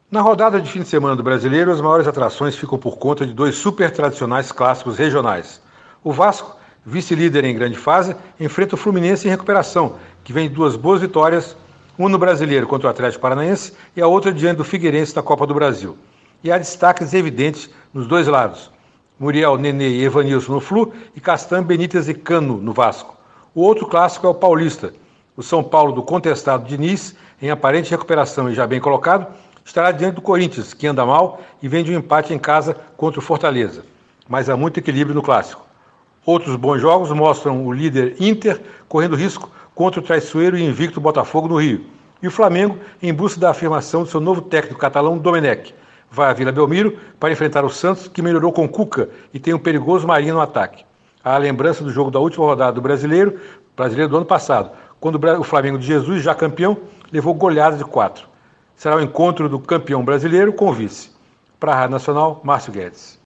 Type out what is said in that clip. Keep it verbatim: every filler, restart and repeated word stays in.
Na rodada de fim de semana do Brasileiro, as maiores atrações ficam por conta de dois super tradicionais clássicos regionais. O Vasco, vice-líder em grande fase, enfrenta o Fluminense em recuperação, que vem de duas boas vitórias, uma no Brasileiro contra o Atlético Paranaense e a outra diante do Figueirense na Copa do Brasil. E há destaques evidentes nos dois lados. Muriel, Nenê e Evanilson no Flu e Castan, Benítez e Cano no Vasco. O outro clássico é o paulista. O São Paulo do contestado Diniz, em aparente recuperação e já bem colocado, estará diante do Corinthians, que anda mal e vem de um empate em casa contra o Fortaleza. Mas há muito equilíbrio no clássico. Outros bons jogos mostram o líder Inter correndo risco contra o traiçoeiro e invicto Botafogo no Rio. E o Flamengo em busca da afirmação de seu novo técnico catalão, Domenech. Vai à Vila Belmiro para enfrentar o Santos, que melhorou com Cuca e tem um perigoso Marinho no ataque. Há a lembrança do jogo da última rodada do Brasileiro, Brasileiro do ano passado, quando o Flamengo de Jesus, já campeão, levou goleada de quatro. Será o encontro do campeão brasileiro com o vice. Para a Rádio Nacional, Márcio Guedes.